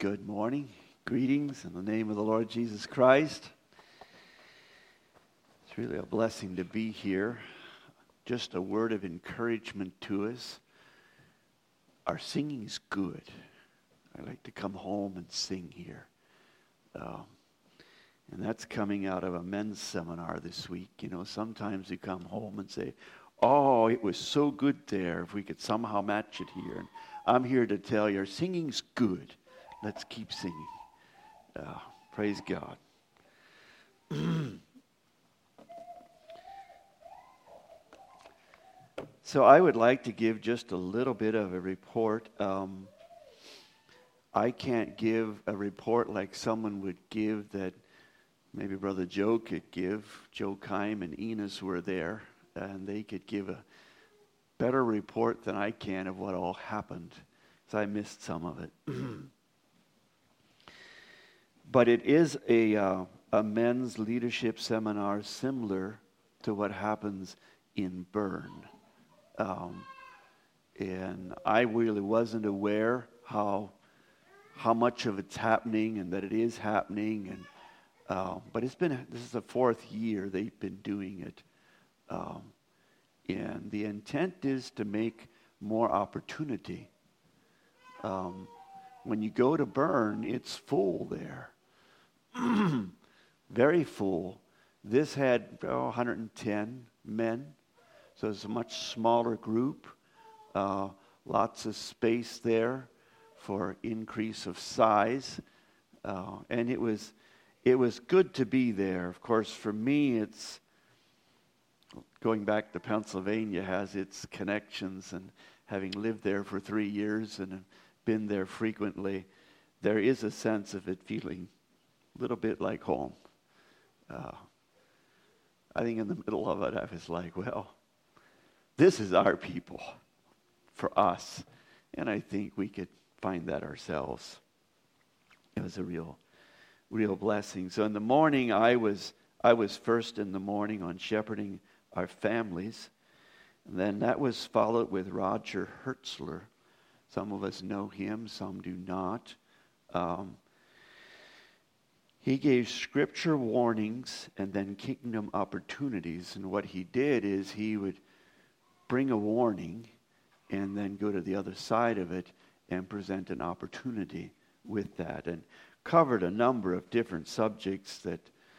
Good morning. Greetings in the name of the Lord Jesus Christ. It's really a blessing to be here. Just a word of encouragement to us. Our singing is good. I like to come home and sing here. And that's coming out of a men's seminar this week. You know, sometimes you come home and say, oh, it was so good there. If we could somehow match it here. And I'm here to tell you, our singing's good. Let's keep singing. Praise God. So I would like to give just a little bit of a report. I can't give a report like someone would give that maybe Brother Joe could give. Joe Keim and Enos were there, and they could give a better report than I can of what all happened, because I missed some of it. But it is a men's leadership seminar similar to what happens in Bern. And I really wasn't aware how much of it's happening and that it is happening. But this is the fourth year they've been doing it. And the intent is to make more opportunity. When you go to Bern, it's full there. Very full. This had 110 men, so it's a much smaller group. Lots of space there for increase of size, and it was good to be there. Of course, for me, it's going back to Pennsylvania has its connections, and having lived there for 3 years and been there frequently, there is a sense of it feeling a little bit like home. I think in the middle of it, I was like, well, this is our people for us. And I think we could find that ourselves. It was a real blessing. So in the morning, I was first in the morning on shepherding our families. And then that was followed with Roger Hertzler. Some of us know him, some do not. He gave scripture warnings and then kingdom opportunities. And what he did is he would bring a warning and then go to the other side of it and present an opportunity with that. And covered a number of different subjects that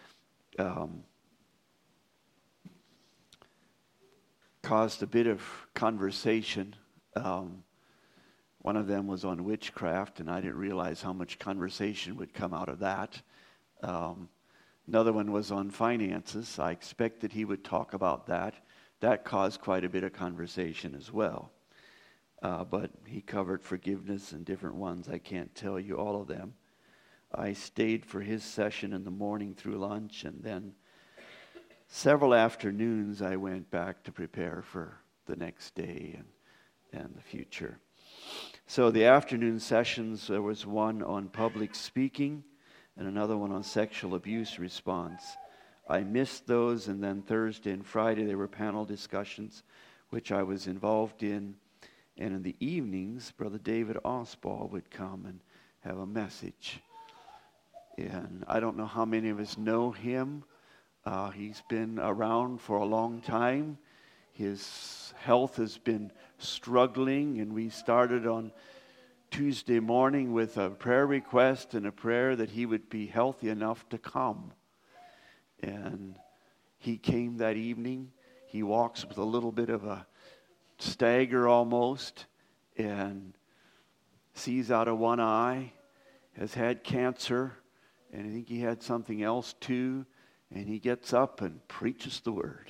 caused a bit of conversation. One of them was on witchcraft, and I didn't realize how much conversation would come out of that. Another one was on finances. I expected he would talk about that. That caused quite a bit of conversation as well. But he covered forgiveness and different ones. I can't tell you all of them. I stayed for his session in the morning through lunch, and then several afternoons I went back to prepare for the next day and the future. So the afternoon sessions, there was one on public speaking and another one on sexual abuse response. I missed those, and then Thursday and Friday there were panel discussions, which I was involved in. And in the evenings, Brother David Osbald would come and have a message. And I don't know how many of us know him. He's been around for a long time. His health has been struggling, and we started on Tuesday morning with a prayer request and a prayer that he would be healthy enough to come. And he came that evening. He walks with a little bit of a stagger almost, and sees out of one eye, has had cancer, and I think he had something else too, and he gets up and preaches the word.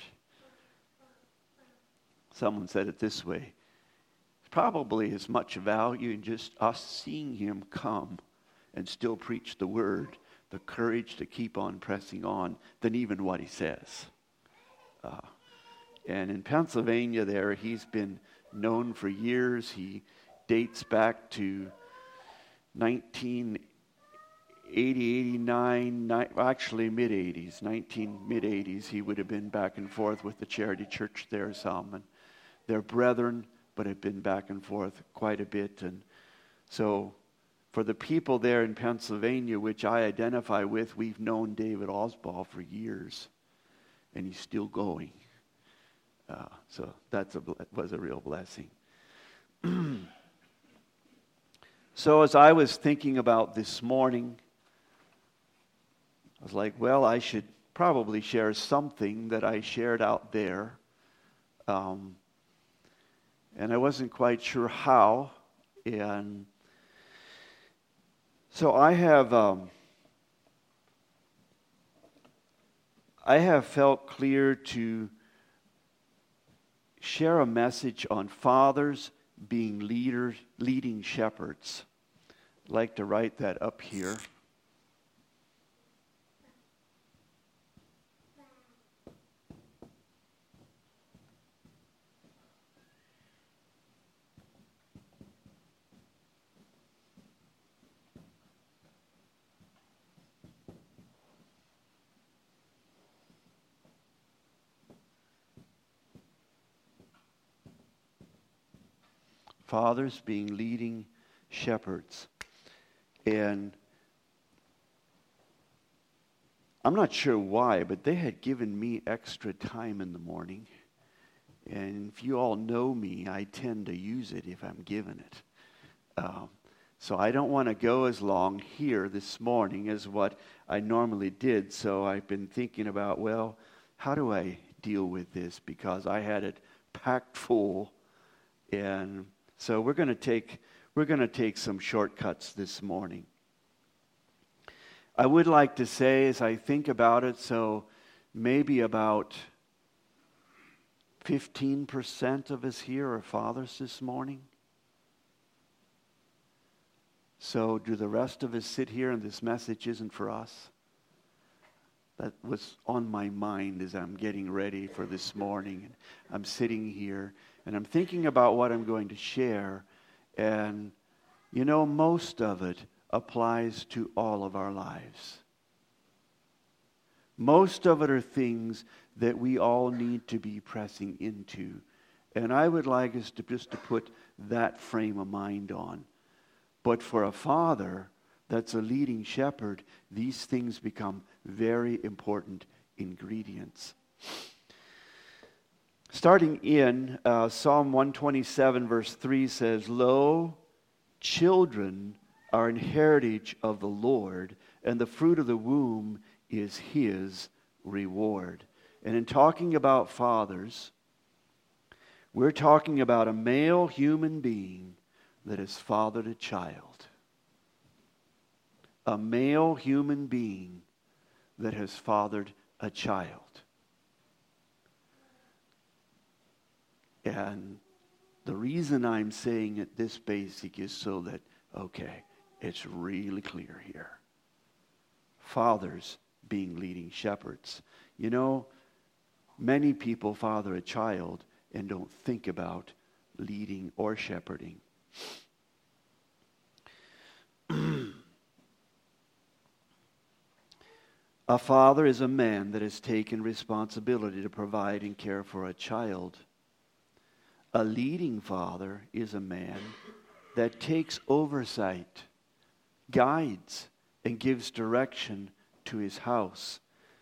Someone said it this way: probably as much value in just us seeing him come and still preach the word, the courage to keep on pressing on, than even what he says. And in Pennsylvania there, he's been known for years. He dates back to 1980, 89, actually mid-80s, mid-80s. He would have been back and forth with the Charity Church there some. And they're brethren, but have been back and forth quite a bit. And so For the people there in Pennsylvania, which I identify with, we've known David Osbald for years, and he's still going. So that was a real blessing. So as I was thinking about this morning, I was like, well, I should probably share something that I shared out there. And I wasn't quite sure how. And so I have felt clear to share a message on fathers being leading shepherds. I'd like to write that up here. Fathers being leading shepherds. And I'm not sure why, but they had given me extra time in the morning. And if you all know me, I tend to use it if I'm given it. So I don't want to go as long here this morning as what I normally did. So I've been thinking about, well, how do I deal with this? Because I had it packed full. And so we're going to take some shortcuts this morning. I would like to say, as I think about it, so maybe about 15% of us here are fathers this morning. So do the rest of us sit here and this message isn't for us? That was on my mind as I'm getting ready for this morning. I'm sitting here and I'm thinking about what I'm going to share. And, you know, most of it applies to all of our lives. Most of it are things that we all need to be pressing into. And I would like us to just to put that frame of mind on. But for a father that's a leading shepherd, these things become very important ingredients. Starting in Psalm 127 verse 3 says, "Lo, children are an heritage of the Lord, and the fruit of the womb is His reward." And in talking about fathers, we're talking about a male human being that has fathered a child. A male human being that has fathered a child. And the reason I'm saying it this basic is so that, okay, it's really clear here. Fathers being leading shepherds. You know, many people father a child and don't think about leading or shepherding. A father is a man that has taken responsibility to provide and care for a child. A leading father is a man that takes oversight, guides, and gives direction to his house.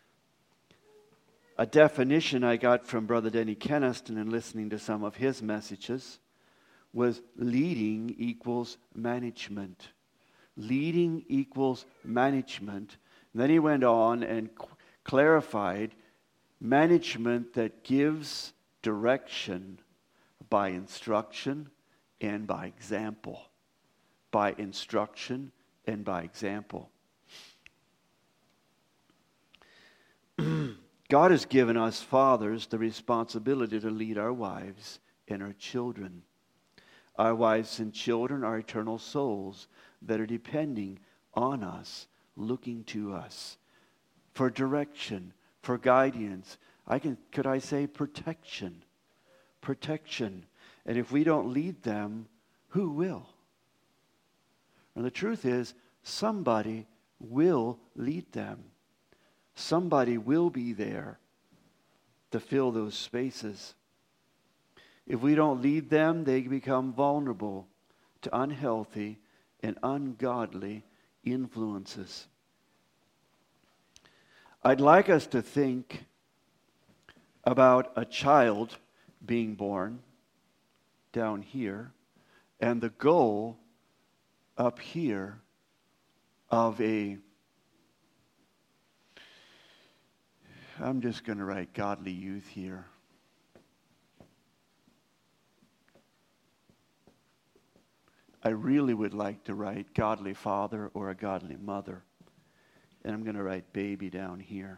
A definition I got from Brother Denny Keniston in listening to some of his messages was leading equals management. Leading equals management. And then he went on and clarified management that gives direction by instruction and by example. By instruction and by example. God has given us fathers the responsibility to lead our wives and our children. Our wives and children are eternal souls that are depending on us, looking to us for direction, for guidance. Could I say protection? Protection. And if we don't lead them, who will? And the truth is, somebody will lead them. Somebody will be there to fill those spaces. If we don't lead them, they become vulnerable to unhealthy and ungodly influences. I'd like us to think about a child being born down here and the goal up here of I'm just going to write godly youth here. I really would like to write godly father or a godly mother. And I'm going to write baby down here.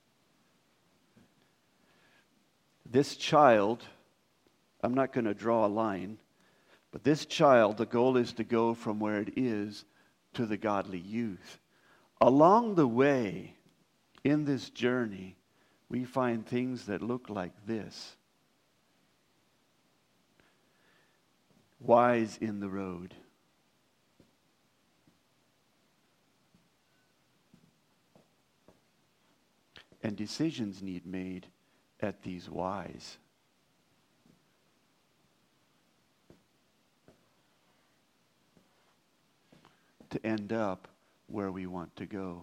This child, I'm not going to draw a line, but this child, the goal is to go from where it is to the godly youth. Along the way, in this journey, we find things that look like this. Wise in the road. And decisions need made at these wise. To end up where we want to go.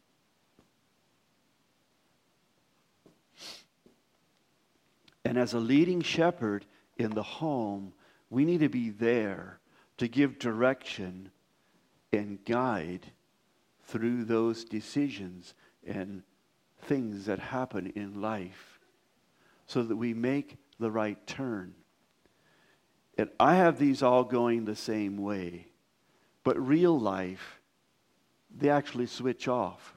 And as a leading shepherd in the home, we need to be there to give direction and guide through those decisions and things that happen in life so that we make the right turn. And I have these all going the same way, but real life, they actually switch off.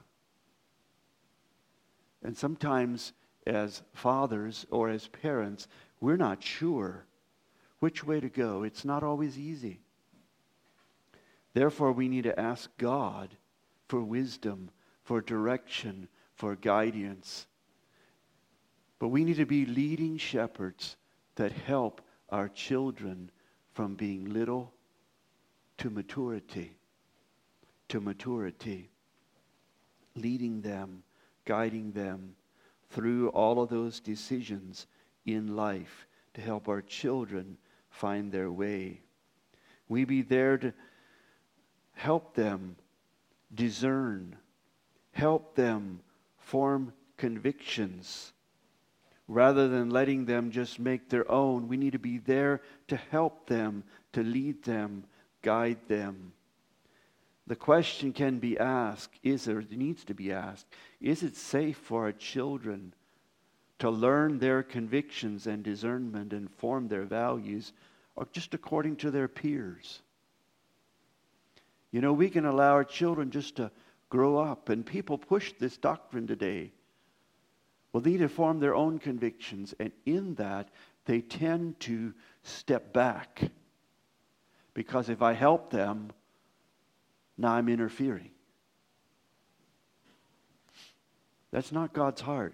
And sometimes as fathers or as parents, we're not sure which way to go. It's not always easy. Therefore, we need to ask God for wisdom, for direction, for guidance. But we need to be leading shepherds that help our children from being little to maturity. To maturity. Leading them, guiding them through all of those decisions in life to help our children find their way. We be there to help them discern, help them form convictions. Rather than letting them just make their own, we need to be there to help them, to lead them, guide them. The question can be asked, it needs to be asked, is it safe for our children to learn their convictions and discernment and form their values or just according to their peers? You know, we can allow our children just to grow up, and people push this doctrine today. Well, they need to form their own convictions, and in that, they tend to step back. Because if I help them, now I'm interfering. That's not God's heart.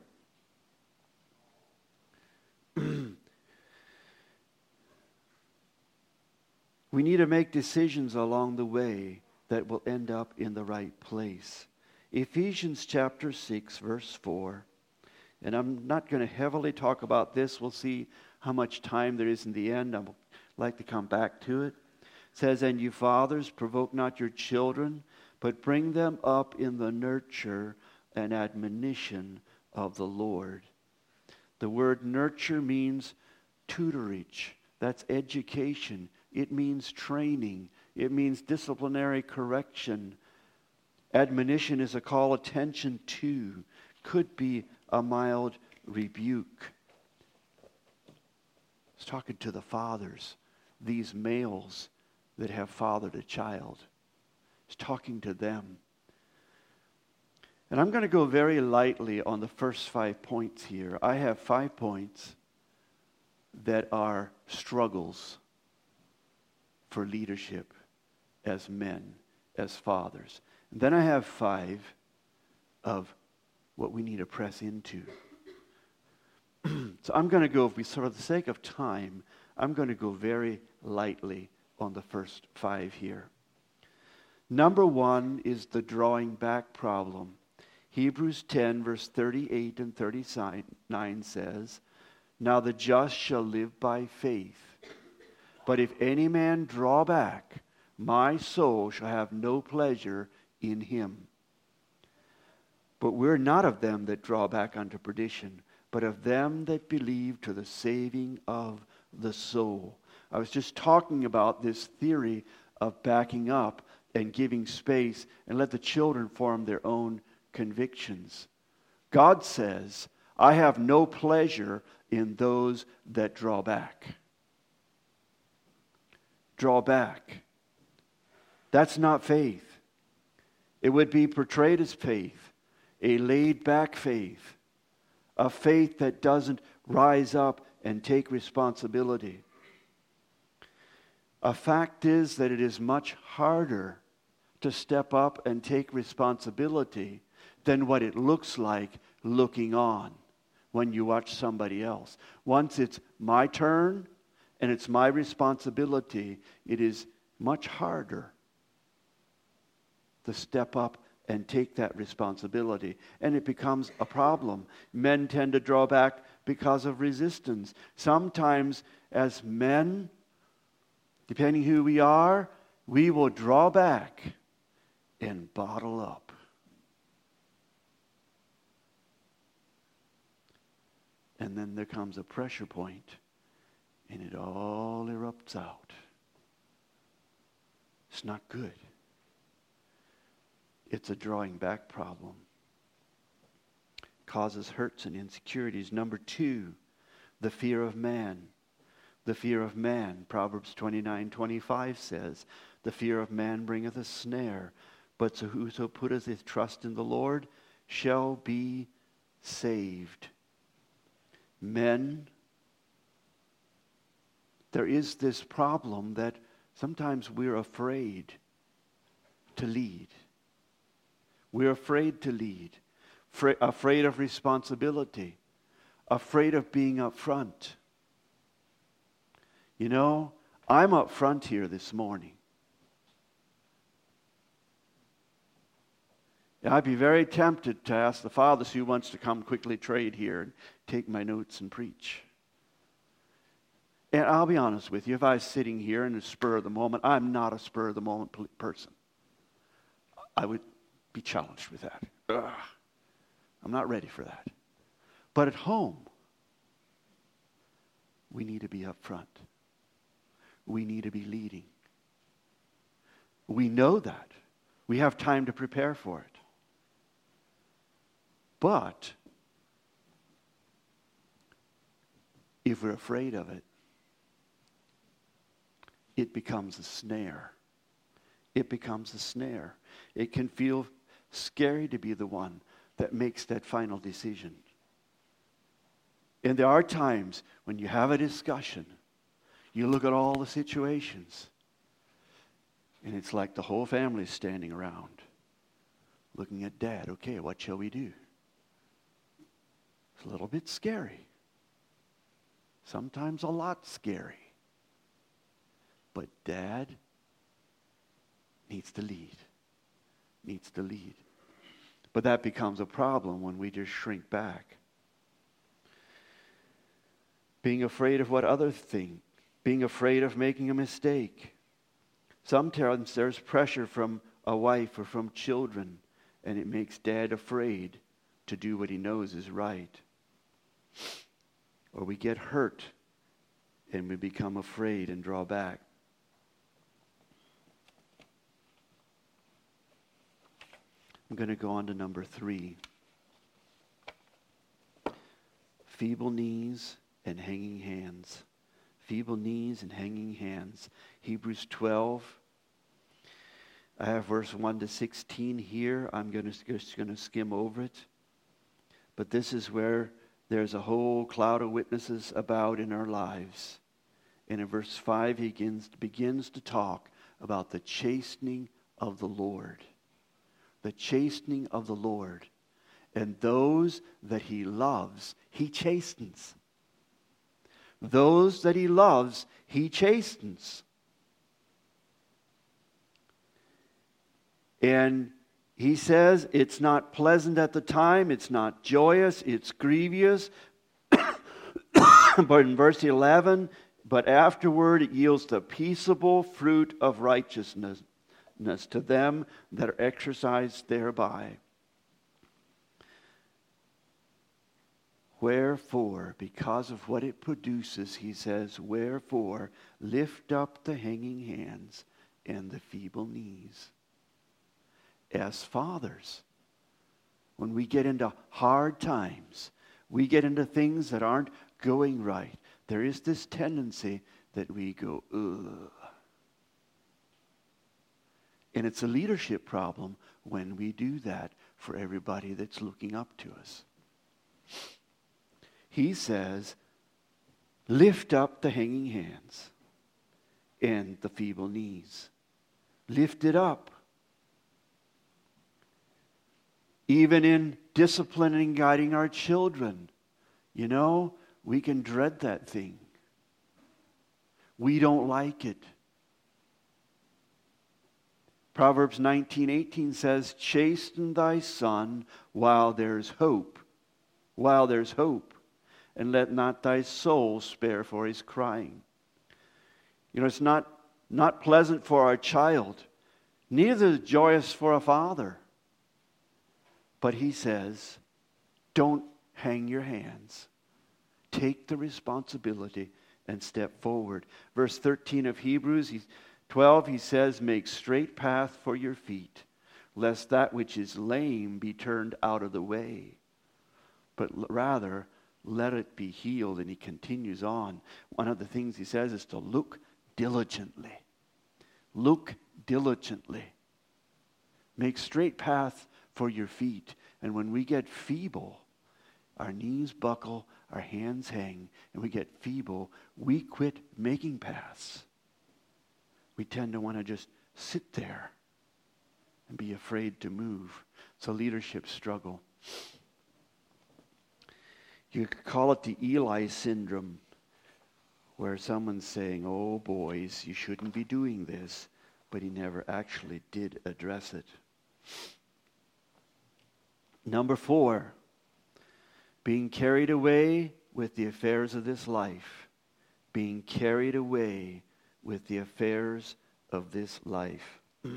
We need to make decisions along the way that will end up in the right place. Ephesians chapter 6, verse 4. And I'm not going to heavily talk about this. We'll see how much time there is in the end. I'd like to come back to it. It says, "And you fathers, provoke not your children, but bring them up in the nurture and admonition of the Lord." The word nurture means tutorage. That's education. It means training. It means disciplinary correction. Admonition is a call attention to. Could be a mild rebuke. I was talking to the fathers, these males that have fathered a child. I was talking to them. And I'm going to go very lightly on the first 5 points here. I have 5 points that are struggles for leadership as men, as fathers. And then I have 5 of what we need to press into. So I'm going to go, for the sake of time, I'm going to go very lightly on the first 5 here. Number 1 is the drawing back problem. Hebrews 10, verse 38 and 39 says, "Now the just shall live by faith. But if any man draw back, My soul shall have no pleasure in him. But we're not of them that draw back unto perdition, but of them that believe to the saving of the soul. I was just talking about this theory of backing up and giving space and let the children form their own convictions. God says, I have no pleasure in those that draw back. Draw back. That's not faith. It would be portrayed as faith, a laid-back faith, a faith that doesn't rise up and take responsibility. A fact is that it is much harder to step up and take responsibility than what it looks like looking on when you watch somebody else. Once it's my turn and it's my responsibility, it is much harder to step up and take that responsibility. And it becomes a problem. Men tend to draw back because of resistance. Sometimes as men, depending who we are, we will draw back and bottle up. And then there comes a pressure point, and it all erupts out. It's not good. It's a drawing back problem. Causes hurts and insecurities. Number 2, the fear of man. The fear of man. Proverbs 29:25 says, the fear of man bringeth a snare, but whoso putteth his trust in the Lord shall be saved. Men, there is this problem that sometimes we're afraid to lead. We're afraid to lead, afraid of responsibility, afraid of being up front. You know, I'm up front here this morning. And I'd be very tempted to ask the Father who wants to come quickly trade here and take my notes and preach. And I'll be honest with you, if I was sitting here in a spur of the moment, I'm not a spur of the moment person. I would be challenged with that. I'm not ready for that. But at home, we need to be up front. We need to be leading. We know that. We have time to prepare for it. But if we're afraid of it, it becomes a snare. It becomes a snare. It can feel scary to be the one that makes that final decision. And there are times when you have a discussion, you look at all the situations, and it's like the whole family's standing around, looking at Dad. Okay, what shall we do? It's a little bit scary. Sometimes a lot scary. But Dad needs to lead. Needs to lead. But that becomes a problem when we just shrink back. Being afraid of what others think. Being afraid of making a mistake. Sometimes there's pressure from a wife or from children, and it makes Dad afraid to do what he knows is right. Or we get hurt and we become afraid and draw back. I'm going to go on to number 3. Feeble knees and hanging hands. Feeble knees and hanging hands. Hebrews 12. I have verse 1 to 16 here. I'm just going to skim over it. But this is where there's a whole cloud of witnesses about in our lives. And in verse 5, he begins to talk about the chastening of the Lord. The chastening of the Lord. And those that he loves, he chastens. Those that he loves, he chastens. And he says it's not pleasant at the time, it's not joyous, it's grievous. But in verse 11, but afterward it yields the peaceable fruit of righteousness to them that are exercised thereby. Wherefore, because of what it produces, he says, wherefore, lift up the hanging hands and the feeble knees. As fathers, when we get into hard times, we get into things that aren't going right, there is this tendency that we go, ugh. And it's a leadership problem when we do that for everybody that's looking up to us. He says, lift up the hanging hands and the feeble knees. Lift it up. Even in disciplining and guiding our children, we can dread that thing. We don't like it. Proverbs 19:18 says, chasten thy son while there's hope. While there's hope. And let not thy soul spare for his crying. It's not pleasant for our child. Neither is it joyous for a father. But he says, don't hang your hands. Take the responsibility and step forward. Verse 13 of Hebrews 12, he says, make straight path for your feet, lest that which is lame be turned out of the way. But rather, let it be healed. And he continues on. One of the things he says is to look diligently. Look diligently. Make straight path for your feet. And when we get feeble, our knees buckle, our hands hang, and we get feeble, we quit making paths. We tend to want to just sit there and be afraid to move. It's a leadership struggle. You could call it the Eli syndrome, where someone's saying, oh boys, you shouldn't be doing this, but he never actually did address it. Number 4, being carried away with the affairs of this life. Being carried away with the affairs of this life.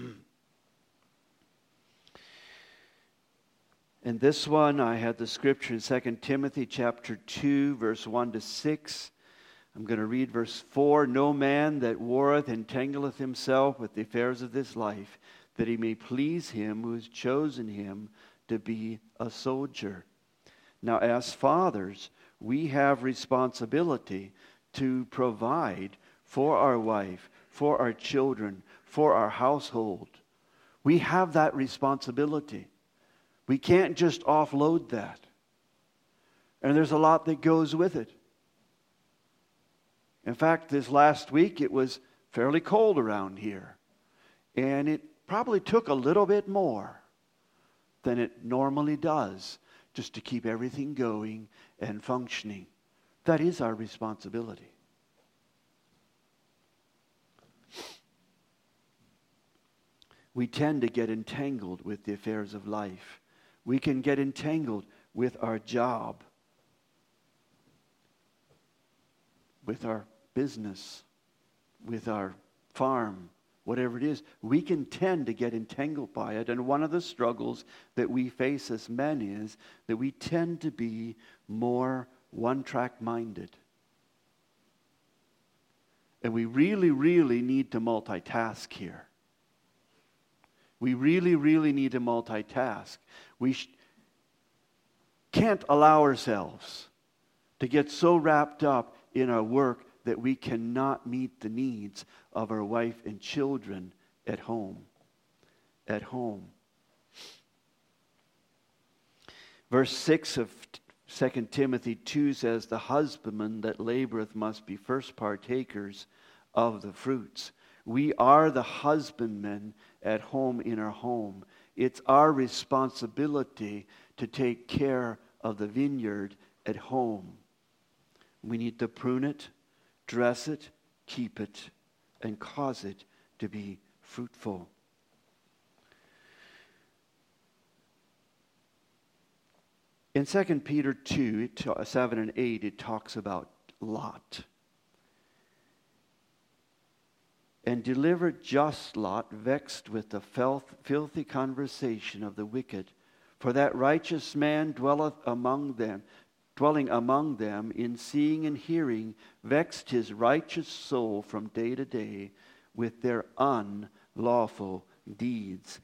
And this one, I had the scripture in 2 Timothy chapter 2, verse 1 to 6. I'm going to read verse 4. No man that warreth entangleth himself with the affairs of this life, that he may please him who has chosen him to be a soldier. Now, as fathers, we have responsibility to provide for our wife, for our children, for our household. We have that responsibility. We can't just offload that. And there's a lot that goes with it. In fact, this last week it was fairly cold around here. And it probably took a little bit more than it normally does just to keep everything going and functioning. That is our responsibility. We tend to get entangled with the affairs of life. We can get entangled with our job, with our business, with our farm, whatever it is. We can tend to get entangled by it. And one of the struggles that we face as men is that we tend to be more one-track minded. And we really, really need to multitask here. We really, really need to multitask. We can't allow ourselves to get so wrapped up in our work that we cannot meet the needs of our wife and children at home. At home. Verse 6 of 2 Timothy 2 says, the husbandman that laboreth must be first partakers of the fruits. We are the husbandmen at home in our home. It's our responsibility to take care of the vineyard at home. We need to prune it, dress it, keep it, and cause it to be fruitful. In 2 Peter 2, 7 and 8, it talks about Lot. and delivered just Lot, vexed with the filthy conversation of the wicked. For that righteous man dwelling among them in seeing and hearing, vexed his righteous soul from day to day with their unlawful deeds.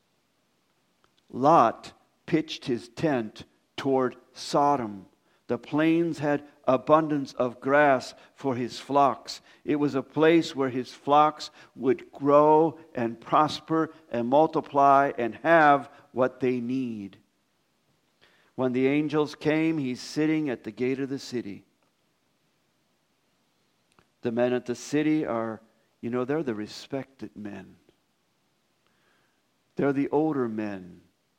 Lot pitched his tent toward Sodom. The plains had abundance of grass for his flocks. It was a place where his flocks would grow and prosper and multiply and have what they need. When the angels came, he's sitting at the gate of the city. The men at the city are, they're the respected men. They're the older men.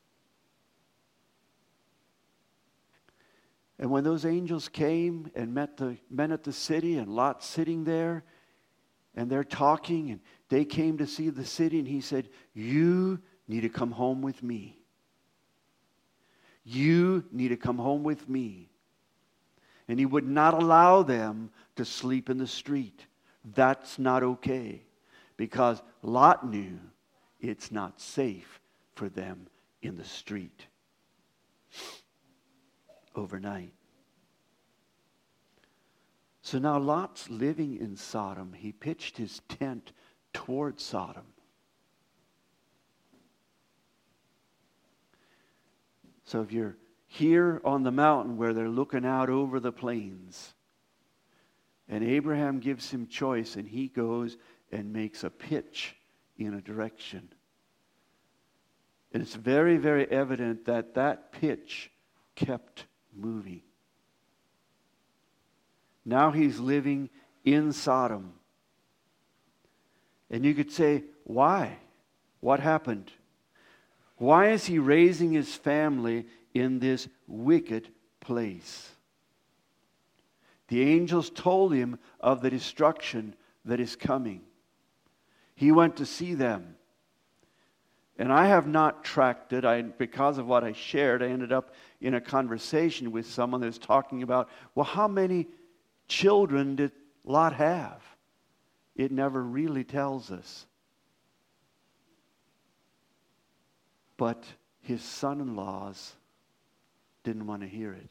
And when those angels came and met the men at the city, and Lot's sitting there, and they're talking, and they came to see the city, and he said, "You need to come home with me. You need to come home with me." And he would not allow them to sleep in the street. That's not okay, because Lot knew it's not safe for them in the street overnight. So now Lot's living in Sodom. He pitched his tent toward Sodom. So if you're here on the mountain where they're looking out over the plains, and Abraham gives him choice, and he goes and makes a pitch in a direction. And it's very, very evident that that pitch kept moving. Now he's living in Sodom. And you could say, why? What happened? Why is he raising his family in this wicked place? The angels told him of the destruction that is coming. He went to see them. And I have not tracked it. Because of what I shared, I ended up in a conversation with someone that's talking about, well, how many children did Lot have? It never really tells us. But his son-in-laws didn't want to hear it.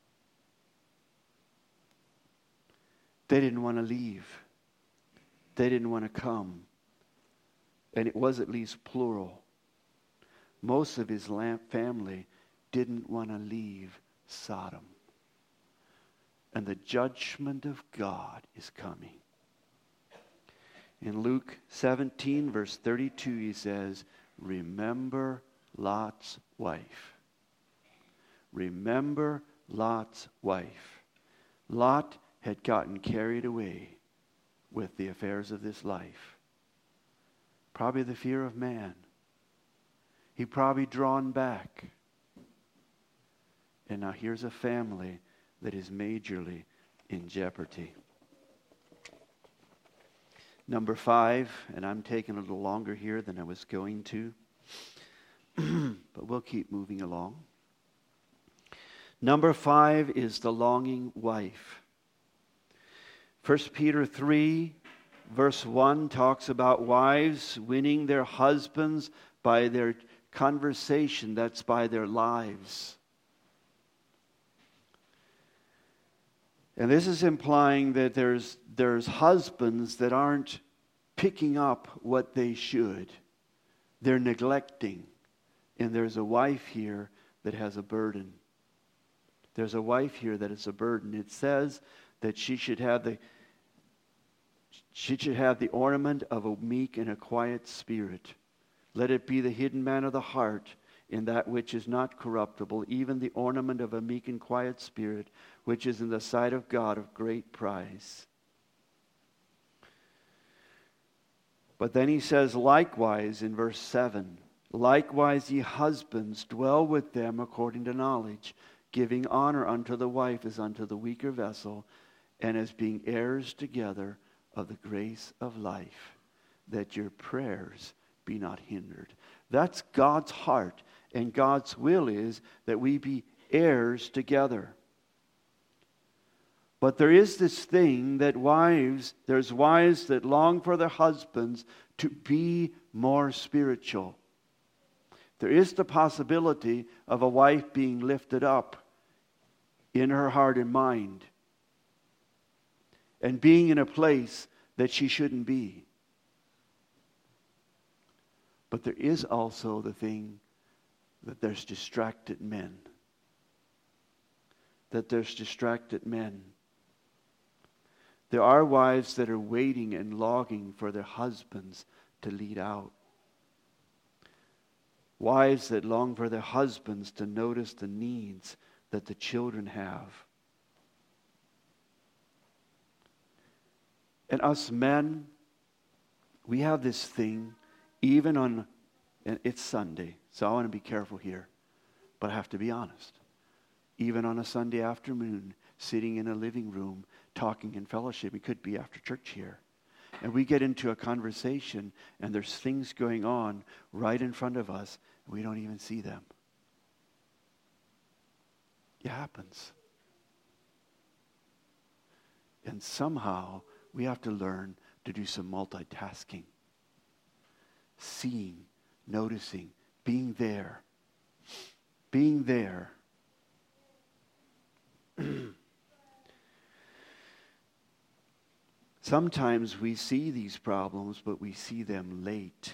They didn't want to leave. They didn't want to come. And it was at least plural. Most of his family didn't want to leave Sodom. And the judgment of God is coming. In Luke 17, verse 32, he says, "Remember Lot's wife." Remember Lot's wife. Lot had gotten carried away with the affairs of this life. Probably the fear of man. He probably drawn back. And now here's a family that is majorly in jeopardy. Number 5, and I'm taking a little longer here than I was going to, but we'll keep moving along. Number 5 is the longing wife. 1 Peter 3, verse 1 talks about wives winning their husbands by their conversation, that's by their lives. And this is implying that there's husbands that aren't picking up what they should. They're neglecting. And there's a wife here that has a burden. There's a wife here that is a burden. It says that she should have the ornament of a meek and a quiet spirit. Let it be the hidden man of the heart in that which is not corruptible, even the ornament of a meek and quiet spirit, which is in the sight of God of great price. But then he says, likewise, in verse 7, likewise ye husbands, dwell with them according to knowledge, giving honor unto the wife as unto the weaker vessel, and as being heirs together of the grace of life, that your prayers be not hindered. That's God's heart, and God's will is that we be heirs together. But there is this thing that there's wives that long for their husbands to be more spiritual. There is the possibility of a wife being lifted up in her heart and mind and being in a place that she shouldn't be. But there is also the thing that there's distracted men. That there's distracted men. There are wives that are waiting and longing for their husbands to lead out. Wives that long for their husbands to notice the needs that the children have. And us men, we have this thing, even on, and it's Sunday, so I want to be careful here, but I have to be honest. Even on a Sunday afternoon, sitting in a living room, talking in fellowship, it could be after church here, and we get into a conversation, and there's things going on right in front of us, and we don't even see them. It happens. And somehow, we have to learn to do some multitasking. Seeing, noticing, being there. Being there. Sometimes we see these problems, but we see them late.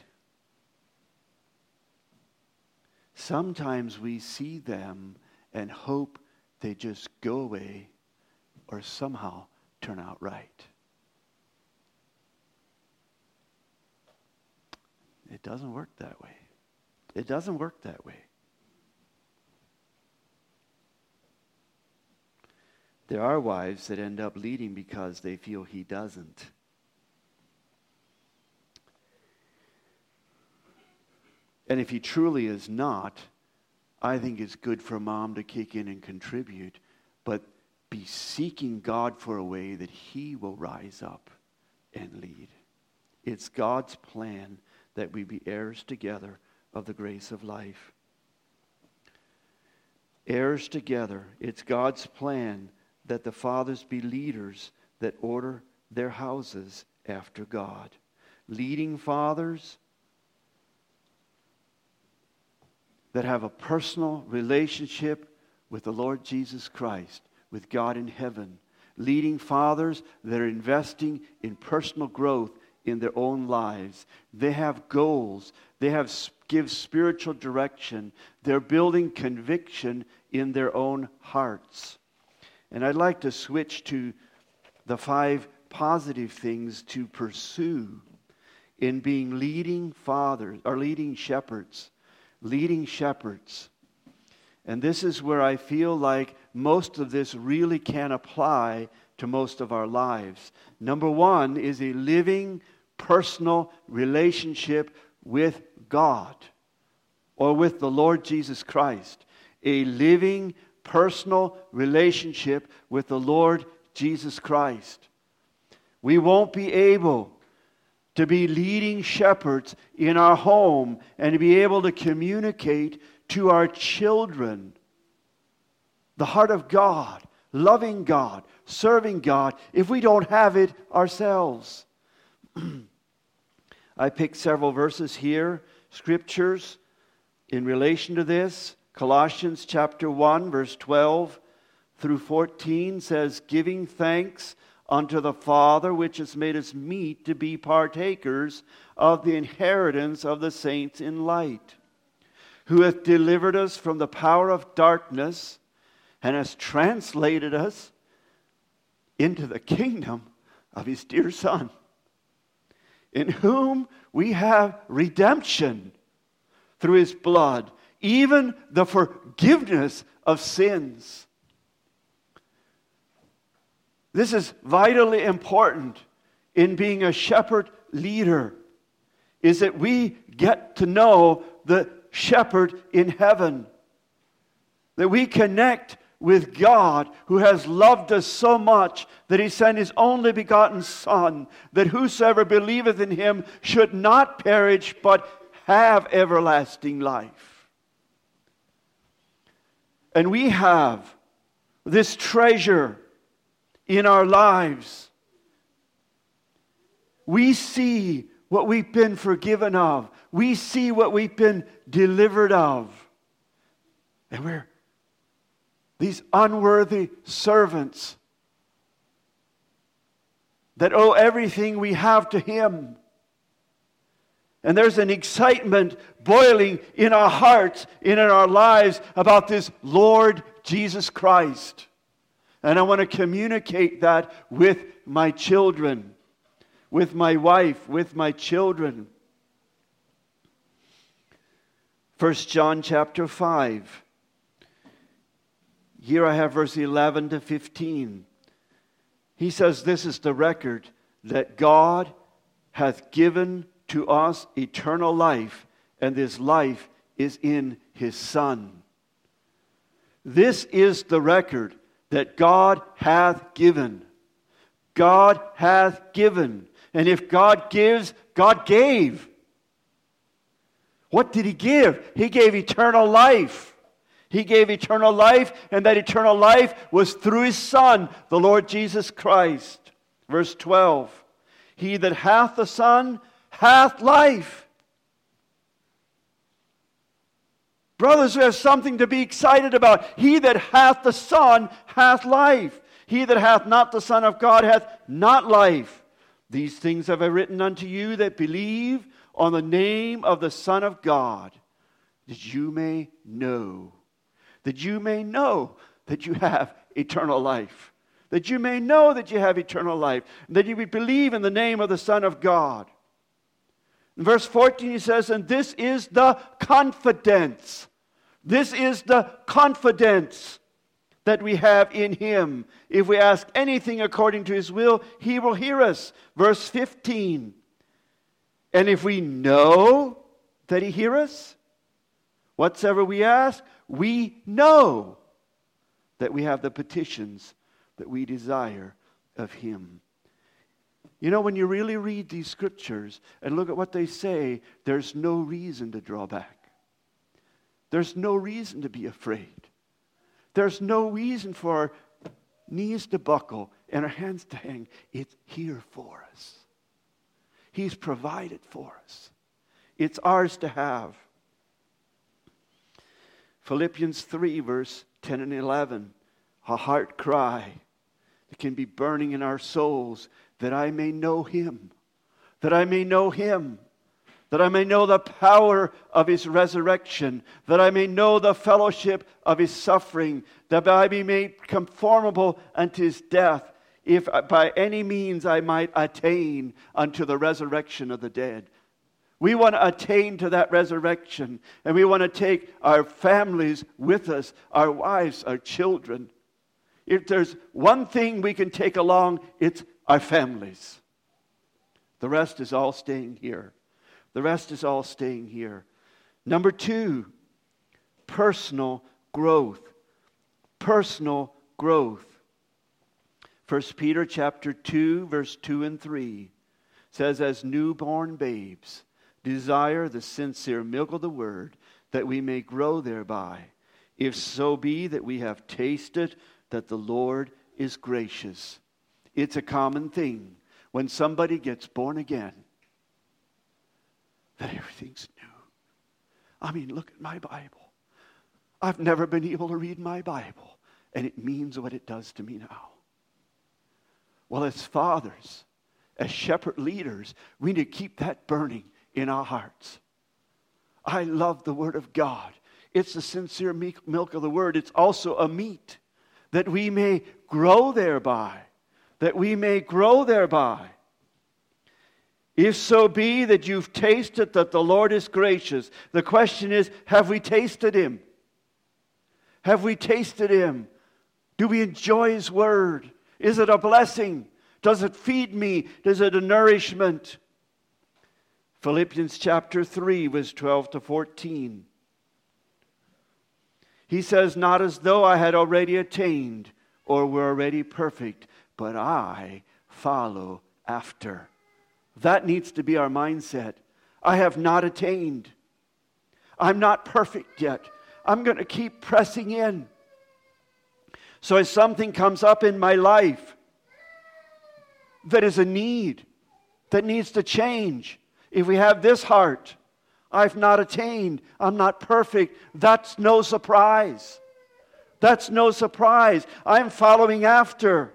Sometimes we see them and hope they just go away or somehow turn out right. It doesn't work that way. It doesn't work that way. There are wives that end up leading because they feel he doesn't. And if he truly is not, I think it's good for mom to kick in and contribute, but be seeking God for a way that he will rise up and lead. It's God's plan that we be heirs together of the grace of life. Heirs together. It's God's plan that the fathers be leaders that order their houses after God. Leading fathers that have a personal relationship with the Lord Jesus Christ, with God in heaven. Leading fathers that are investing in personal growth in their own lives. They have goals. They give spiritual direction. They're building conviction in their own hearts. And I'd like to switch to the 5 positive things to pursue in being leading fathers, or leading shepherds. Leading shepherds. And this is where I feel like most of this really can apply to most of our lives. Number 1 is a living personal relationship with God or with the Lord Jesus Christ. A living personal relationship with the Lord Jesus Christ. We won't be able to be leading shepherds in our home and to be able to communicate to our children the heart of God, loving God, serving God, if we don't have it ourselves. I picked several verses here, scriptures in relation to this. Colossians chapter 1, verse 12 through 14 says, giving thanks unto the Father, which has made us meet to be partakers of the inheritance of the saints in light, who hath delivered us from the power of darkness and has translated us into the kingdom of his dear Son, in whom we have redemption through his blood, even the forgiveness of sins. This is vitally important in being a shepherd leader, is that we get to know the shepherd in heaven. That we connect with God, who has loved us so much that he sent his only begotten Son, that whosoever believeth in him should not perish but have everlasting life. And we have this treasure in our lives. We see what we've been forgiven of. We see what we've been delivered of. And we're these unworthy servants that owe everything we have to Him. And there's an excitement boiling in our hearts and in our lives about this Lord Jesus Christ. And I want to communicate that with my children, with my wife, with my children. 1 John chapter 5. Here I have verse 11 to 15. He says, this is the record that God hath given to us eternal life, and this life is in His Son. This is the record that God hath given. God hath given. And if God gives, God gave. What did He give? He gave eternal life. He gave eternal life, and that eternal life was through His Son, the Lord Jesus Christ. Verse 12. He that hath the Son hath life. Brothers, we have something to be excited about. He that hath the Son hath life. He that hath not the Son of God hath not life. These things have I written unto you that believe on the name of the Son of God, that you may know. That you may know that you have eternal life. That you may know that you have eternal life. That you would believe in the name of the Son of God. In verse 14 he says, and this is the confidence. This is the confidence that we have in Him. If we ask anything according to His will, He will hear us. Verse 15. And if we know that He hears us, whatsoever we ask, we know that we have the petitions that we desire of Him. You know, when you really read these scriptures and look at what they say, there's no reason to draw back. There's no reason to be afraid. There's no reason for our knees to buckle and our hands to hang. It's here for us. He's provided for us. It's ours to have. Philippians 3, verse 10 and 11. A heart cry that can be burning in our souls, that I may know Him. That I may know Him. That I may know the power of His resurrection. That I may know the fellowship of His suffering. That I be made conformable unto His death, if by any means I might attain unto the resurrection of the dead. We want to attain to that resurrection. And we want to take our families with us, our wives, our children. If there's one thing we can take along, it's our families. The rest is all staying here. The rest is all staying here. Number 2, personal growth. Personal growth. 1 Peter chapter 2, verse 2 and 3 says, as newborn babes, desire the sincere milk of the word, that we may grow thereby, if so be that we have tasted that the Lord is gracious. It's a common thing when somebody gets born again, that everything's new. I mean, look at my Bible. I've never been able to read my Bible, and it means what it does to me now. Well, as fathers, as shepherd leaders, we need to keep that burning in our hearts. I love the Word of God. It's the sincere milk of the Word. It's also a meat that we may grow thereby. That we may grow thereby. If so be that you've tasted that the Lord is gracious. The question is, have we tasted Him? Have we tasted Him? Do we enjoy His Word? Is it a blessing? Does it feed me? Is it a nourishment? Philippians chapter 3, verse 12 to 14. He says, not as though I had already attained or were already perfect, but I follow after. That needs to be our mindset. I have not attained. I'm not perfect yet. I'm going to keep pressing in. So as something comes up in my life, that is a need, that needs to change. If we have this heart, I've not attained, I'm not perfect, that's no surprise. That's no surprise. I'm following after.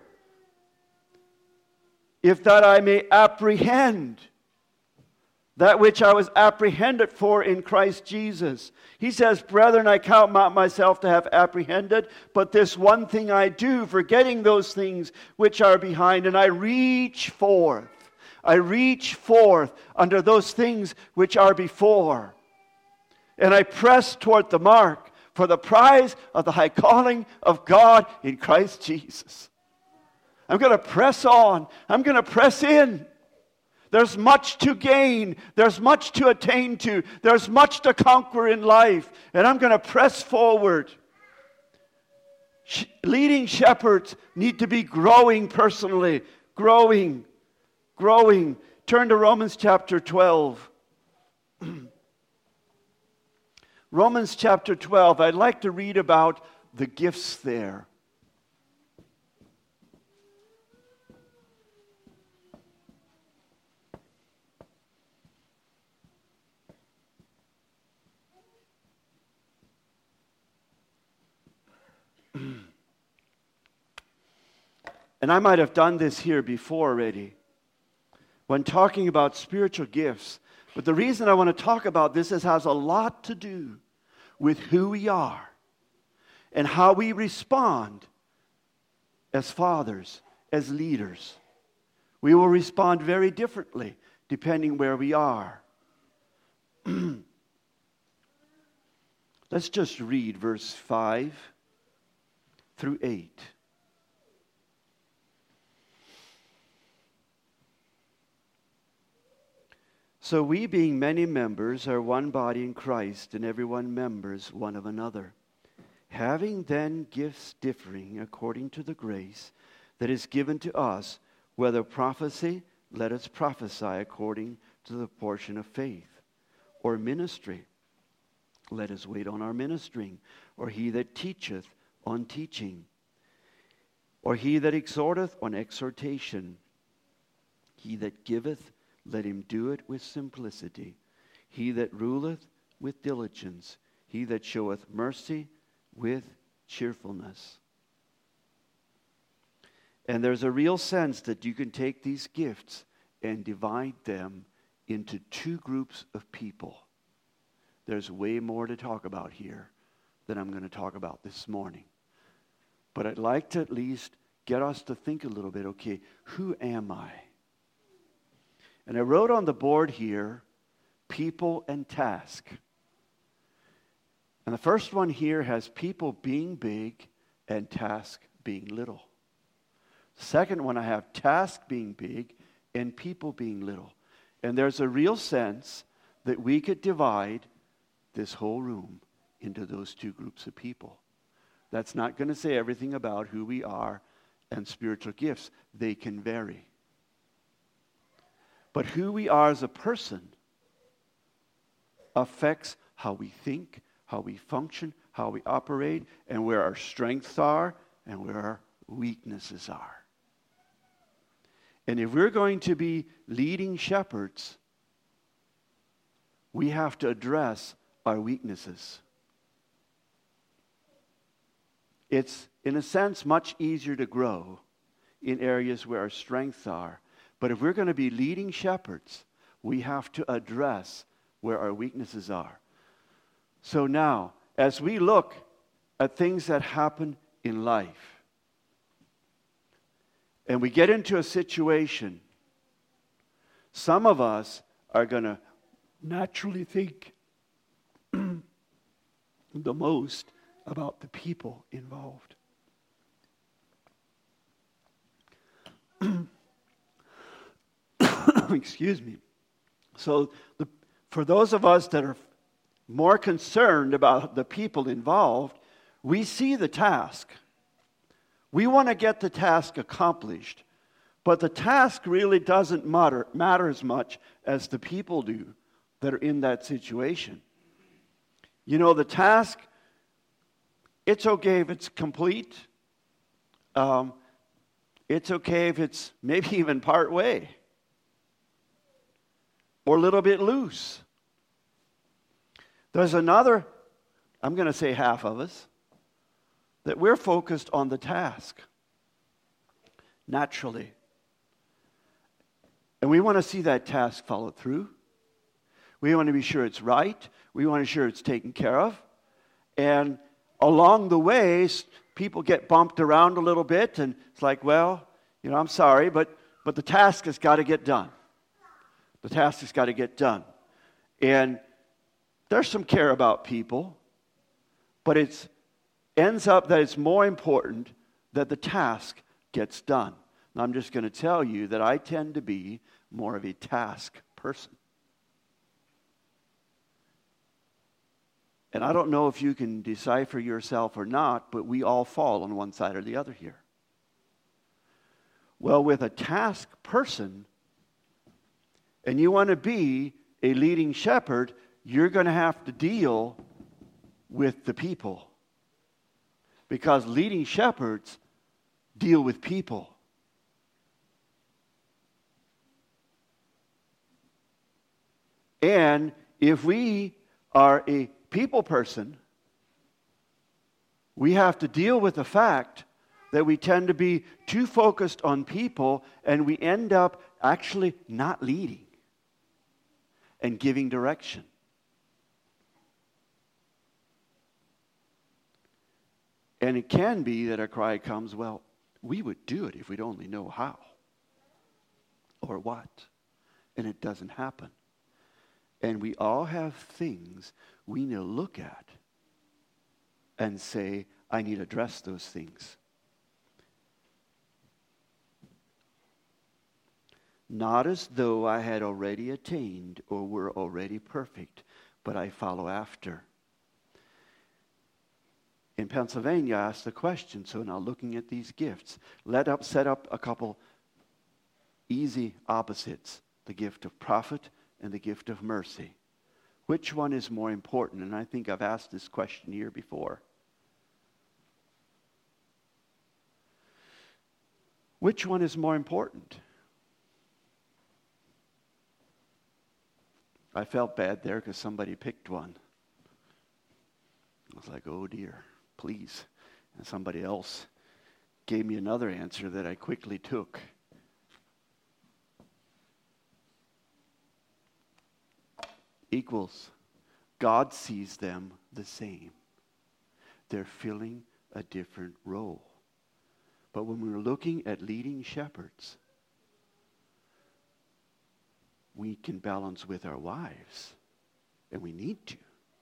If that I may apprehend that which I was apprehended for in Christ Jesus. He says, brethren, I count not myself to have apprehended, but this one thing I do, forgetting those things which are behind, and I reach forth. I reach forth under those things which are before. And I press toward the mark for the prize of the high calling of God in Christ Jesus. I'm going to press on. I'm going to press in. There's much to gain. There's much to attain to. There's much to conquer in life. And I'm going to press forward. Leading shepherds need to be growing personally. Growing. Turn to Romans chapter 12. Romans chapter 12. I'd like to read about the gifts there. And I might have done this here before already when talking about spiritual gifts. But the reason I want to talk about this is it has a lot to do with who we are and how we respond as fathers, as leaders. We will respond very differently depending where we are. Let's just read verse 5 through 8. So we, being many members, are one body in Christ, and every one members one of another. Having then gifts differing according to the grace that is given to us, whether prophecy, let us prophesy according to the portion of faith, or ministry, let us wait on our ministering, or he that teacheth on teaching, or he that exhorteth on exhortation, he that giveth, let him do it with simplicity. He that ruleth with diligence. He that showeth mercy with cheerfulness. And there's a real sense that you can take these gifts and divide them into two groups of people. There's way more to talk about here than I'm going to talk about this morning. But I'd like to at least get us to think a little bit, okay, who am I? And I wrote on the board here, people and task. And the first one here has people being big and task being little. The second one I have task being big and people being little. And there's a real sense that we could divide this whole room into those two groups of people. That's not going to say everything about who we are and spiritual gifts. They can vary. But who we are as a person affects how we think, how we function, how we operate, and where our strengths are and where our weaknesses are. And if we're going to be leading shepherds, we have to address our weaknesses. It's, in a sense, much easier to grow in areas where our strengths are. But if we're going to be leading shepherds, we have to address where our weaknesses are. So now, as we look at things that happen in life, and we get into a situation, some of us are going to naturally think the most about the people involved. Excuse me. So for those of us that are more concerned about the people involved, we see the task. We want to get the task accomplished. But the task really doesn't matter as much as the people do that are in that situation. You know, the task, it's okay if it's complete. It's okay if it's maybe even part way or a little bit loose. There's another, I'm going to say half of us, that we're focused on the task naturally. And we want to see that task followed through. We want to be sure it's right. We want to be sure it's taken care of. And along the way, people get bumped around a little bit, and it's like, well, I'm sorry, but the task has got to get done. The task has got to get done. And there's some care about people, but it ends up that it's more important that the task gets done. And I'm just going to tell you that I tend to be more of a task person. And I don't know if you can decipher yourself or not, but we all fall on one side or the other here. Well, with a task person, and you want to be a leading shepherd, you're going to have to deal with the people. Because leading shepherds deal with people. And if we are a people person, we have to deal with the fact that we tend to be too focused on people, and we end up actually not leading and giving direction. And it can be that a cry comes, well, we would do it if we'd only know how or what. And it doesn't happen. And we all have things we need to look at and say, I need to address those things. Not as though I had already attained or were already perfect, but I follow after. In Pennsylvania, I asked the question, so now looking at these gifts, set up a couple easy opposites, the gift of prophet and the gift of mercy. Which one is more important? And I think I've asked this question here before. Which one is more important? I felt bad there because somebody picked one. I was like, oh dear, please. And somebody else gave me another answer that I quickly took. Equals. God sees them the same. They're filling a different role. But when we're looking at leading shepherds, we can balance with our wives, and we need to.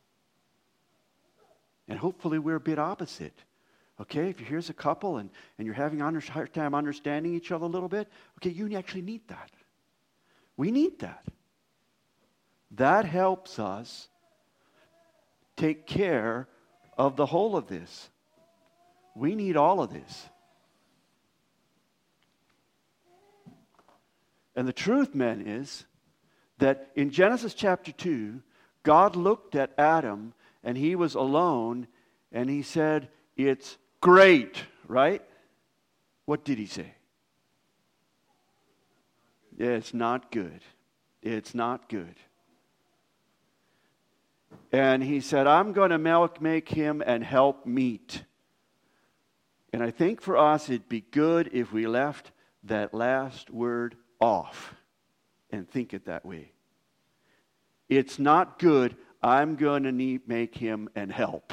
And hopefully we're a bit opposite. Okay, if here's a couple and you're having a hard time understanding each other a little bit, okay, you actually need that. We need that. That helps us take care of the whole of this. We need all of this. And the truth, men, is that in Genesis chapter 2, God looked at Adam and he was alone and he said, it's great, right? What did he say? Yeah, it's not good. It's not good. And he said, I'm going to make him and help meet. And I think for us it'd be good if we left that last word off and think it that way. It's not good. I'm going to make him and help.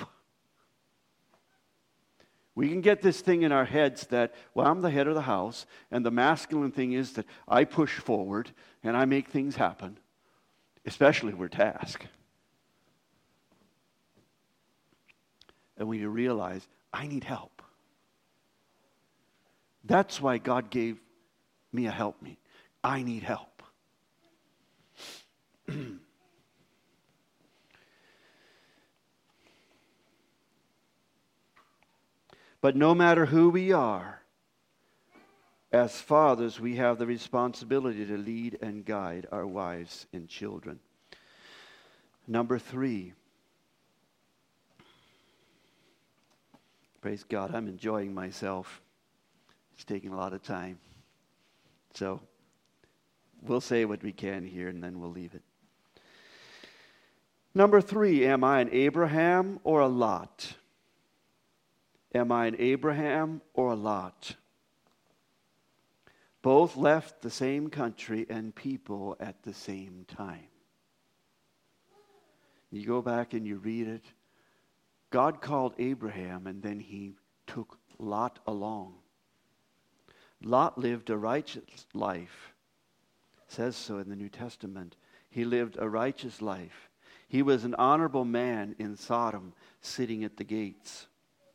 We can get this thing in our heads that, well, I'm the head of the house, and the masculine thing is that I push forward and I make things happen, especially with task. And when you realize, I need help. That's why God gave me a helpmeet. I need help. But no matter who we are, as fathers, we have the responsibility to lead and guide our wives and children. Number 3. Praise God, I'm enjoying myself. It's taking a lot of time. So we'll say what we can here and then we'll leave it. Number 3, am I an Abraham or a Lot? Am I an Abraham or a Lot? Both left the same country and people at the same time. You go back and you read it. God called Abraham and then he took Lot along. Lot lived a righteous life. It says so in the New Testament. He lived a righteous life. He was an honorable man in Sodom, sitting at the gates.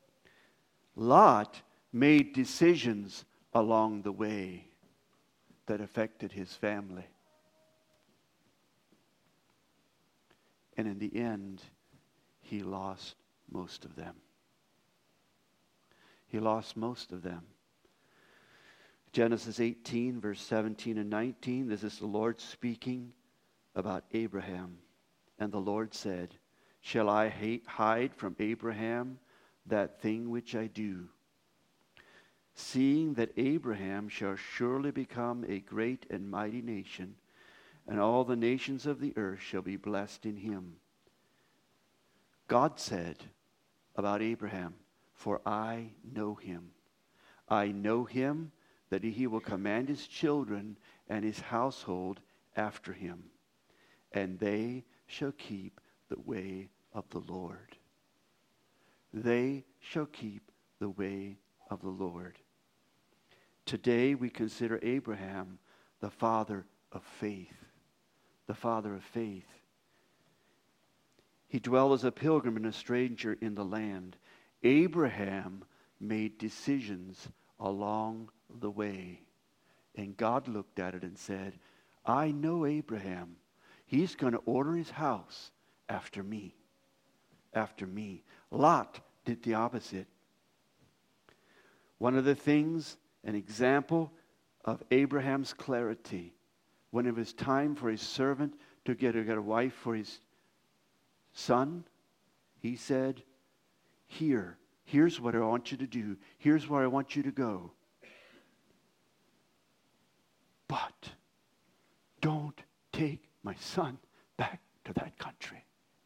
Lot made decisions along the way that affected his family. And in the end, he lost most of them. He lost most of them. Genesis 18, verse 17 and 19, this is the Lord speaking about Abraham. And the Lord said, shall I hide from Abraham that thing which I do? Seeing that Abraham shall surely become a great and mighty nation, and all the nations of the earth shall be blessed in him. God said about Abraham, for I know him. I know him, that he will command his children and his household after him, and they shall keep the way of the Lord. They shall keep the way of the Lord. Today we consider Abraham the father of faith. The father of faith. He dwelt as a pilgrim and a stranger in the land. Abraham made decisions along the way. And God looked at it and said, I know Abraham. He's going to order his house after me. After me. Lot did the opposite. One of the things, an example of Abraham's clarity, when it was time for his servant to get a wife for his son, he said, here's what I want you to do. Here's where I want you to go. But don't take my son back to that country.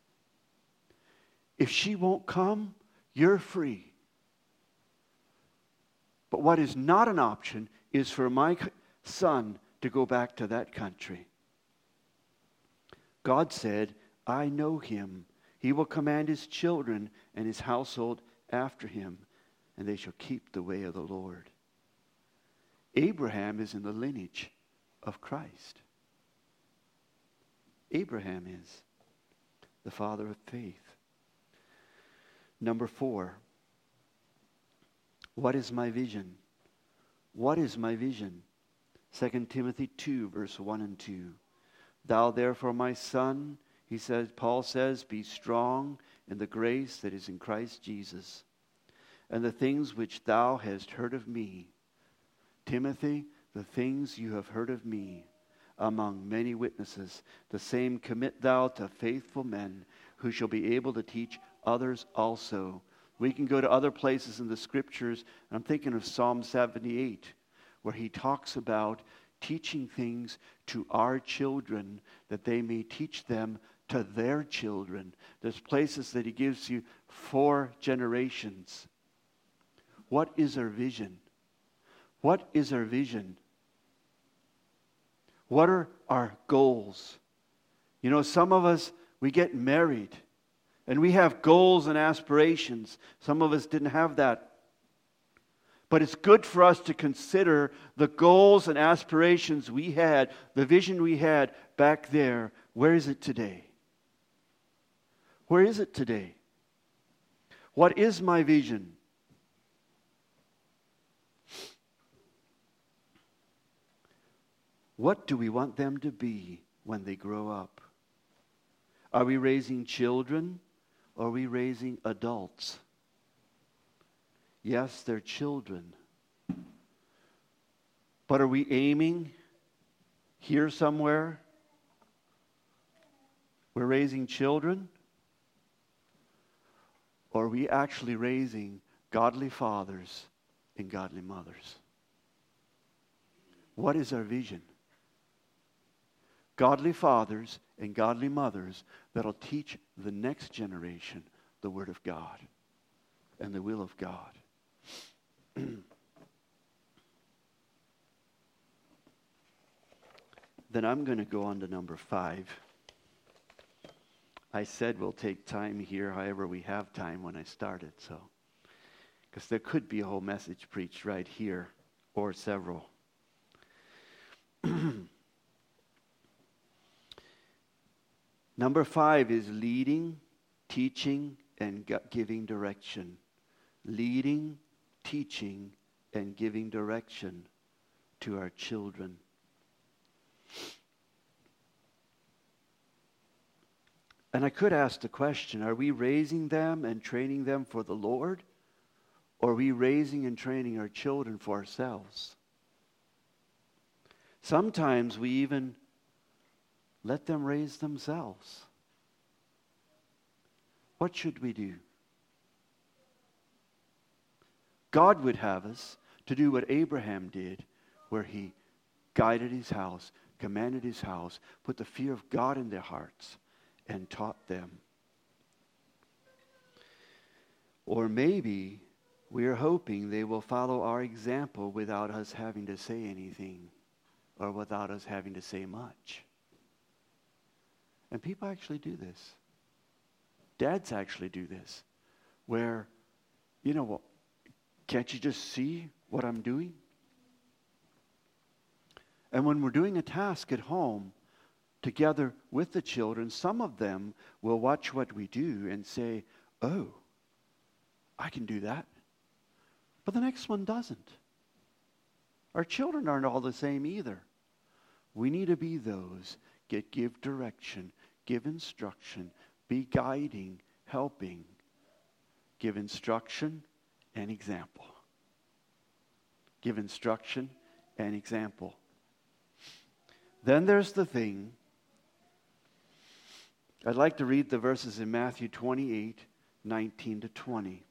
If she won't come, you're free. But what is not an option is for my son to go back to that country. God said, I know him. He will command his children and his household after him, and they shall keep the way of the Lord. Abraham is in the lineage of Christ. Abraham is the father of faith. Number 4. What is my vision? What is my vision? 2 Timothy 2, verse 1 and 2. Thou therefore, my son, Paul says, be strong in the grace that is in Christ Jesus. And the things which thou hast heard of me, Timothy, the things you have heard of me, among many witnesses, the same commit thou to faithful men, who shall be able to teach others also. We can go to other places in the scriptures, and I'm thinking of Psalm 78, where he talks about teaching things to our children, that they may teach them to their children. There's places that he gives you 4 generations. What is our vision? What is our vision? What are our goals? You know, some of us, we get married and we have goals and aspirations. Some of us didn't have that. But it's good for us to consider the goals and aspirations we had, the vision we had back there. Where is it today? Where is it today? What is my vision? What do we want them to be when they grow up? Are we raising children or are we raising adults? Yes, they're children. But are we aiming here somewhere? We're raising children? Or are we actually raising godly fathers and godly mothers? What is our vision? Godly fathers and godly mothers that'll teach the next generation the Word of God and the will of God. Then I'm going to go on to number 5. I said we'll take time here, however we have time when I started, so. Because there could be a whole message preached right here, or several. Number 5 is leading, teaching, and giving direction. Leading, teaching, and giving direction to our children. And I could ask the question, are we raising them and training them for the Lord? Or are we raising and training our children for ourselves? Sometimes we even let them raise themselves. What should we do? God would have us to do what Abraham did, where he guided his house, commanded his house, put the fear of God in their hearts, and taught them. Or maybe we are hoping they will follow our example without us having to say anything, or without us having to say much. And people actually do this. Dads actually do this. Where, you know what, can't you just see what I'm doing? And when we're doing a task at home, together with the children, some of them will watch what we do and say, oh, I can do that. But the next one doesn't. Our children aren't all the same either. We need to be those that give direction, give instruction, be guiding, helping, give instruction and example. Give instruction and example. Then there's the thing. I'd like to read the verses in Matthew 28, 19 to 20.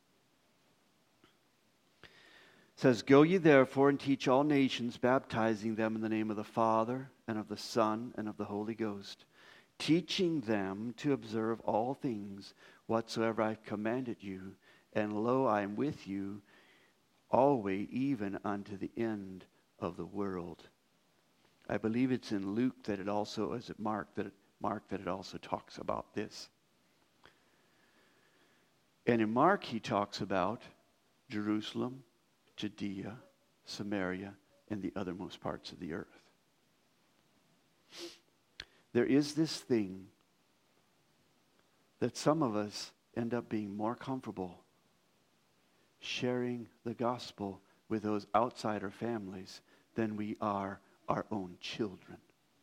It says, "Go ye therefore and teach all nations, baptizing them in the name of the Father, and of the Son, and of the Holy Ghost, teaching them to observe all things whatsoever I have commanded you. And lo, I am with you always, even unto the end of the world." I believe it's in Luke that it also, is it Mark that it also talks about this. And in Mark he talks about Jerusalem, Judea, Samaria, and the othermost parts of the earth. There is this thing that some of us end up being more comfortable sharing the gospel with those outside our families than we are our own children.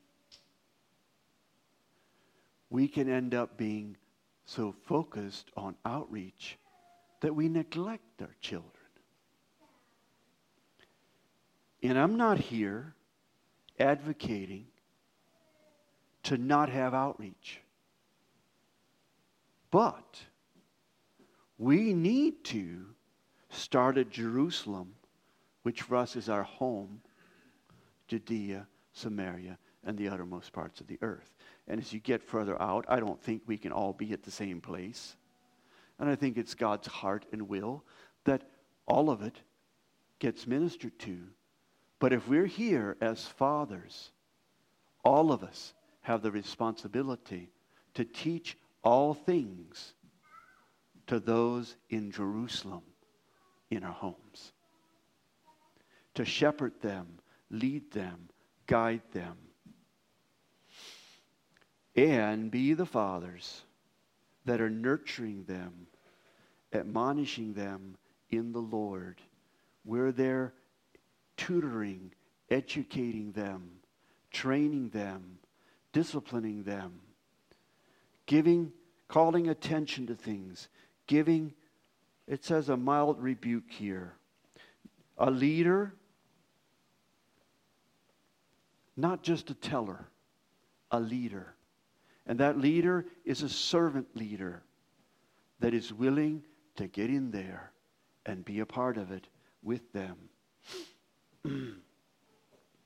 We can end up being so focused on outreach that we neglect our children. And I'm not here advocating to not have outreach. But we need to start at Jerusalem, which for us is our home, Judea, Samaria, and the uttermost parts of the earth. And as you get further out, I don't think we can all be at the same place. And I think it's God's heart and will that all of it gets ministered to. But if we're here as fathers, all of us have the responsibility to teach all things to those in Jerusalem, in our homes. To shepherd them, lead them, guide them. And be the fathers that are nurturing them, admonishing them in the Lord. We're there tutoring, educating them, training them, disciplining them, calling attention to things, giving, it says a mild rebuke here. A leader, not just a teller, a leader. And that leader is a servant leader that is willing to get in there and be a part of it with them.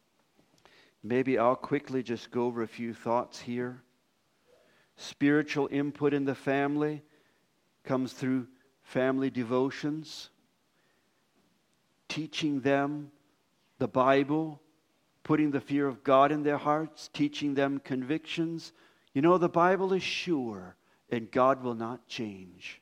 Maybe I'll quickly just go over a few thoughts here. Spiritual input in the family comes through family devotions, teaching them the Bible, putting the fear of God in their hearts, teaching them convictions. You know, the Bible is sure, and God will not change.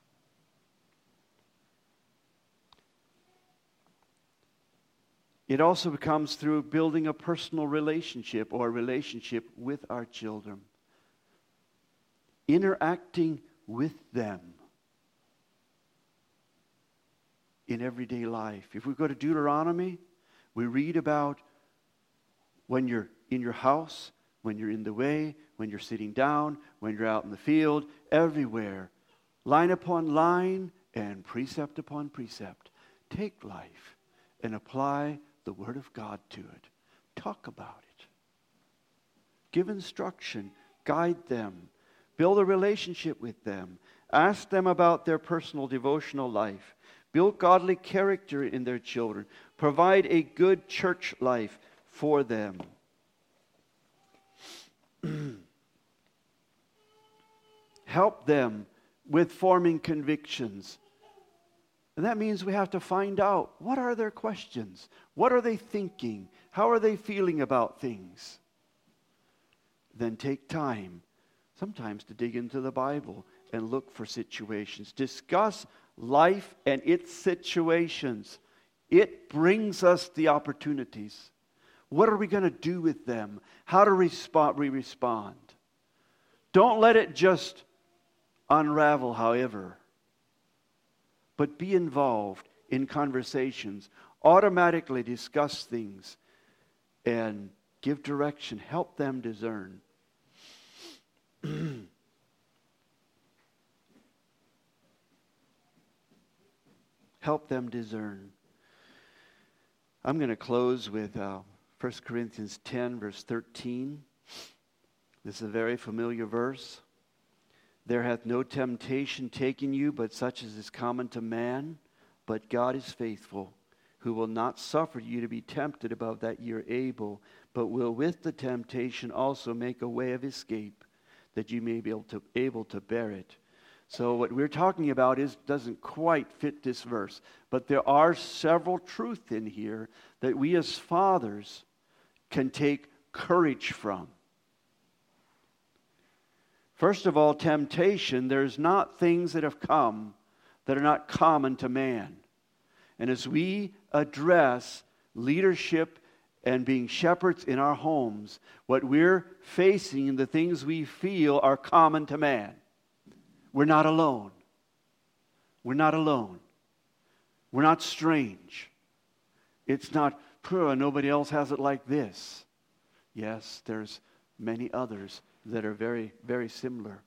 It also comes through building a personal relationship or a relationship with our children. Interacting with them in everyday life. If we go to Deuteronomy, we read about when you're in your house, when you're in the way, when you're sitting down, when you're out in the field, everywhere. Line upon line and precept upon precept. Take life and apply the Word of God to it. Talk about it. Give instruction. Guide them. Build a relationship with them. Ask them about their personal devotional life. Build godly character in their children. Provide a good church life for them. Help them with forming convictions. And that means we have to find out, what are their questions? What are they thinking? How are they feeling about things? Then take time, sometimes to dig into the Bible and look for situations. Discuss life and its situations. It brings us the opportunities. What are we going to do with them? How do we respond? Don't let it just unravel, however. But be involved in conversations. Automatically discuss things and give direction. Help them discern. Help them discern. I'm going to close with 1 Corinthians 10, verse 13. This is a very familiar verse. There hath no temptation taken you, but such as is common to man. But God is faithful, who will not suffer you to be tempted above that ye are able, but will with the temptation also make a way of escape, that you may be able to bear it. So what we're talking about doesn't quite fit this verse, but there are several truths in here that we as fathers can take courage from. First of all, temptation, there's not things that have come that are not common to man. And as we address leadership and being shepherds in our homes, what we're facing and the things we feel are common to man. We're not alone. We're not alone. We're not strange. It's not, nobody else has it like this. Yes, there's many others that are very, very similar.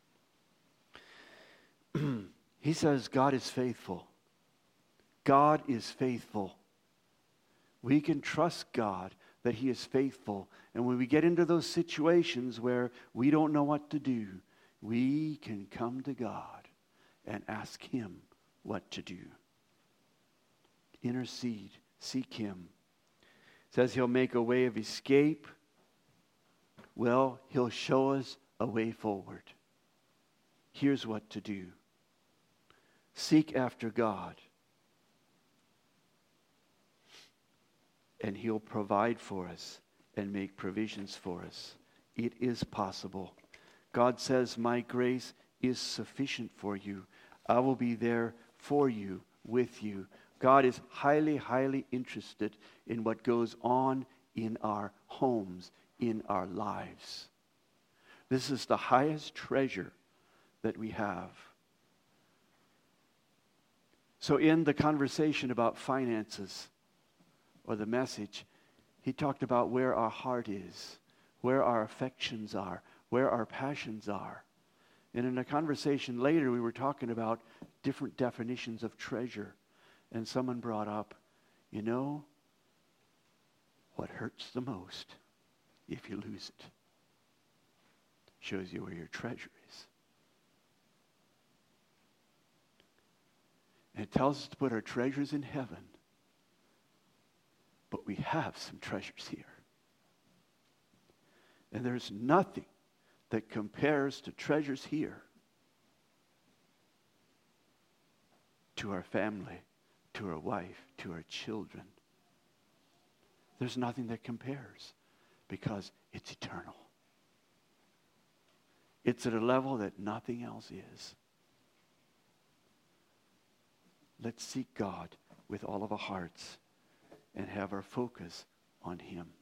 He says God is faithful. God is faithful. We can trust God that He is faithful. And when we get into those situations where we don't know what to do, we can come to God and ask Him what to do. Intercede. Seek Him. It says He'll make a way of escape. Well, He'll show us a way forward. Here's what to do. Seek after God. And He'll provide for us and make provisions for us. It is possible. God says, my grace is sufficient for you. I will be there for you, with you. God is highly, highly interested in what goes on in our homes, in our lives. This is the highest treasure that we have. So in the conversation about finances, or the message, he talked about where our heart is, where our affections are, where our passions are. And in a conversation later, we were talking about different definitions of treasure. And someone brought up, you know, what hurts the most if you lose it? Shows you where your treasure is. And it tells us to put our treasures in heaven. But we have some treasures here. And there's nothing that compares to treasures here, to our family, to our wife, to our children. There's nothing that compares because it's eternal. It's at a level that nothing else is. Let's seek God with all of our hearts and have our focus on Him.